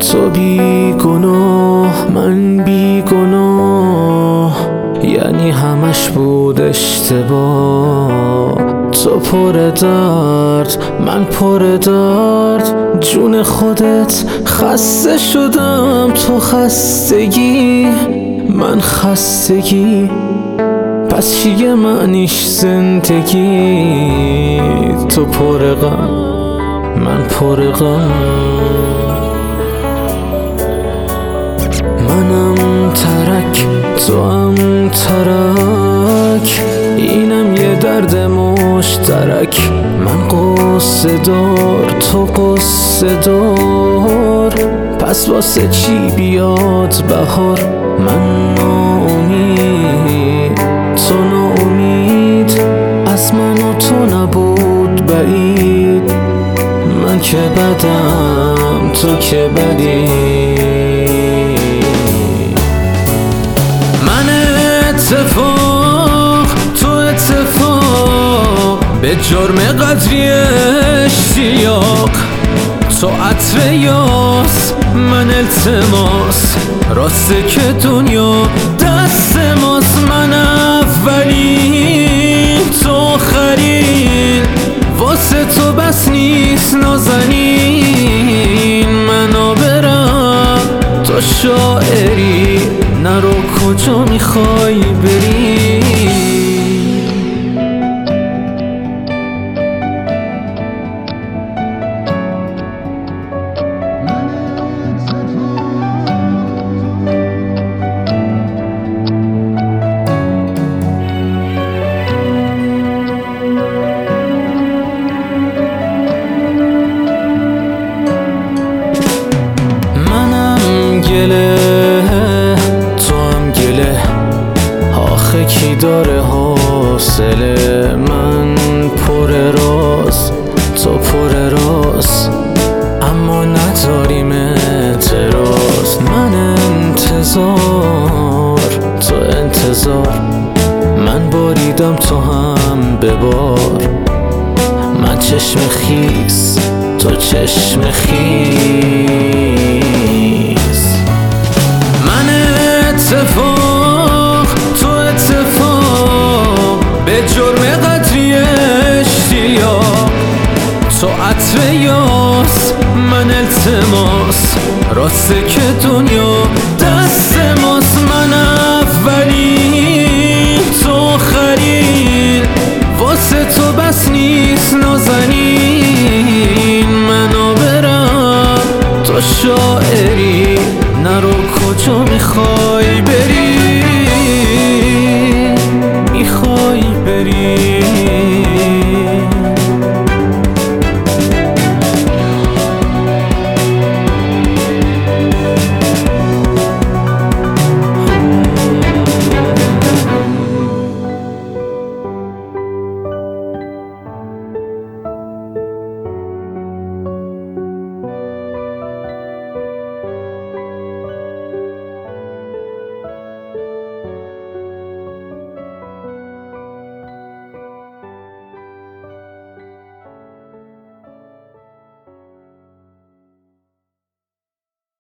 تو بی گناه من بی گناه، یعنی همش بود اشتباه. تو پر درد من پر درد، جون خودت خسته شدم. تو خستگی من خستگی، پس چیه معنیش زندگی؟ تو پر غم من پر غم، منم ترک تو هم ترک، اینم یه درد مشترک. من قصه دار تو قصه دار، پس واسه چی بیاد بهار؟ من ناامید تو ناامید، از من و تو نبود بعید. من که بدم تو که بدی، من اتفاق تو اتفاق، به جرم قدری اشتیاق. تو عطر یاس من التماس، راسته که دنیا دست ماست. من اولین تو آخرین، واسه تو بس نیست نازنین. منو برم تو شاعری، نرو کجا میخوای بری؟ تو هم گله، آخه کی داره حوصله؟ من پر راز تو پر راز، اما نداریم اعتراض. من انتظار تو انتظار، من باریدم تو هم ببار. من چشم خیس تو چشم خیس، من اتفاق تو اتفاق، به جرم قدری اشتیاق. تو عطر یاس من التماس، راسته که دنیا دست ماست. من اولین تو آخرین، واسه تو بس نیست نازنین. منو برم تو شاعری، نرو کجا میخوای